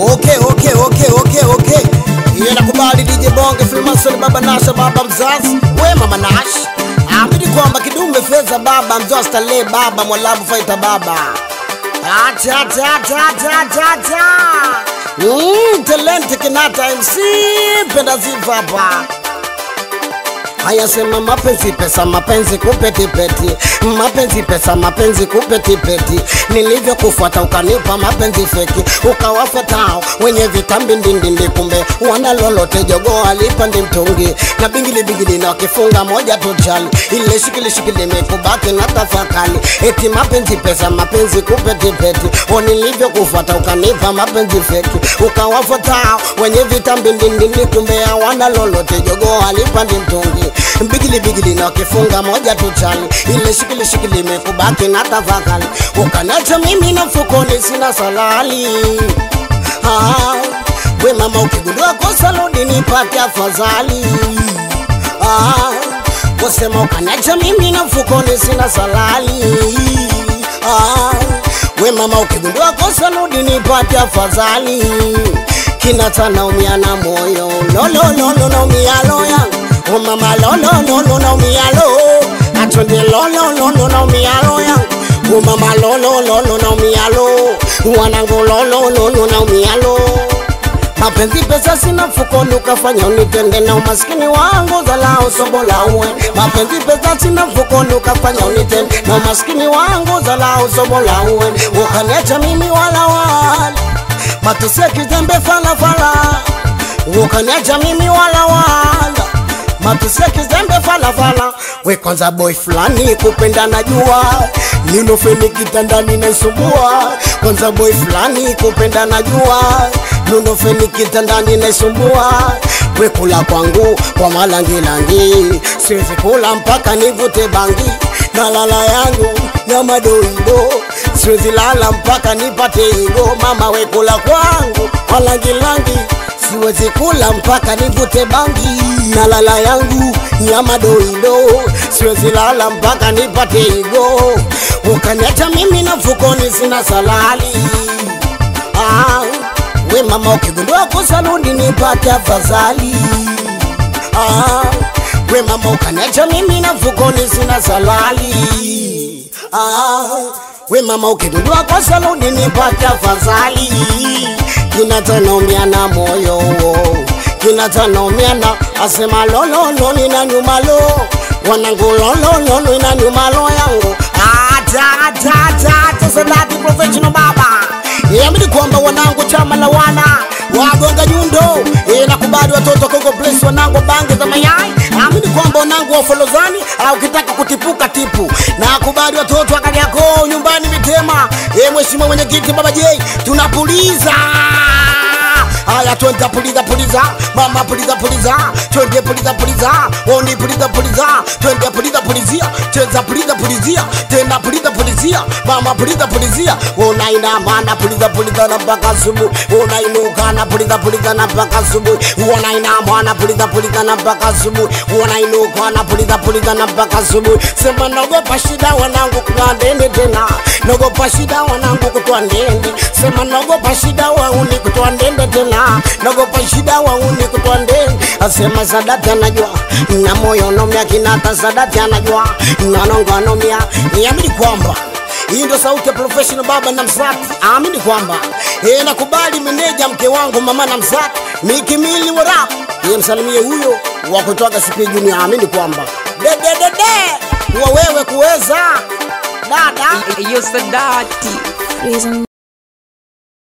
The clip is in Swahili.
Okay. Yeye nakubali DJ Bonge Freemason baba Nasha baba mzazi. We mama Nash. Amini kwamba kidume fedha baba mzazi tale baba mwalabu fighter baba. Acha. Talent kinata MC penda ziva hapa. Haya sema mapenzi pesa mapenzi kupeti peti. Mapenzi pesa mapenzi kupeti peti. Nilivyo kufuata ukanipa mapenzi feki. Ukawafuatao wenye vitambi ndindindi kumbe wana lolote jogo alipandi mtungi. Na bingili na wakifunga moja tujali. Ile shikili mekubaki na tafakali. Eti mapenzi pesa mapenzi kupeti peti. Nilivyo kufuata ukanipa mapenzi feki. Ukawafuatao wenye vitambi ndindindi kumbe wana lolote jogo alipandi mtungi. Bigili na wakifunga moja tuchali. Ile shikili mekubaki na tafakali. Ukanacha mimi na mfukoni sina salali. We mama ukigundua kosa rudi nipate afadhali. Kusema ukanacha mimi na mfukoni sina salali. We mama ukigundua kosa rudi nipate afadhali. Kinata naumia na moyo. Lo naumia lo yangu. Oh mama lo naumia lo. Atonde lo naumia lo yangu. Oh mama lo naumia lo. Wanangu lo naumia lo. Mapenzi pesa sina mfukoni ukafanya unitende na umaskini wangu zalao sobola uwe. Mapenzi pesa sina mfukoni ukafanya unitende na umaskini wangu zalao sobola uwe. Ukaniacha mimi wala matusia kizembe fala. Ukaniacha mimi wala matusia kizembe fala. We kwanza boy fulani kupenda najua. Ninofeni kitandani naisumbua. Kwanza boy fulani kupenda najua. Ninofeni kitandani naisumbua. We kula kwangu kwa malangi. Siwezi kula mpaka nivute bangi. Na lala yangu na madoido. Siwezi lala mpaka nipate igo. Mama we kula kwangu kwa langi. Siwezi kula mpaka nivute bangi. Na lala yangu ya madoido. Siwezi lala mpaka nipate igo. Ukaniacha mimi na mfukoni sina salali. We mama ukigundua kosa rudi nipate afadhali. We mama ukaniacha mimi na mfukoni sina salali. We mama ukigundua kosa rudi nipate afadhali. Kinata naumia na moyo. Kinata naumia na asema lo nina nyuma lo. Wanangu lo nina nyuma lo yangu. Sadati professional baba. Amini kwamba wanangu chama la wana wagonga nyundo. Nakubali watoto Kongo Place wanangu bange za mayai. Amini kwamba wanangu wa Folozani au kitaka kutipuka tipu. Nakubali watoto wakali yako nyumbani Mitema. Mheshimiwa mwenyekiti baba J tunapuliza. Aya twende puliza. Mama puliza. Twende puliza. Oni puliza. Twende pulizia. Cheza pulizia. Tena pulizia. Mama pulizia. Unainama na puliza na mpaka subu. Unainuka na puliza na mpaka subu. Unainama na puliza na mpaka subu. Unainuka na puliza na mpaka subu. Sema naogopa shida wanangu kutwandende tena. Naogopa shida wanangu kutwandende. Sema naogopa shida wauni kutwandende tena. Naogopa shida wauni kutwandende. Asema Sadati anajua na moyo nomia kinata Sadati anajua na nongo anomia. Niamini kwamba hii ndio sauti ya professional baba na msati. Amini kwamba nakubali meneja mke wangu mama na msati Mikimili wa rap. Msalimie huyo wa kutoka Sipi Junior. Amini kwamba wa wewe kuweza dada Sadati.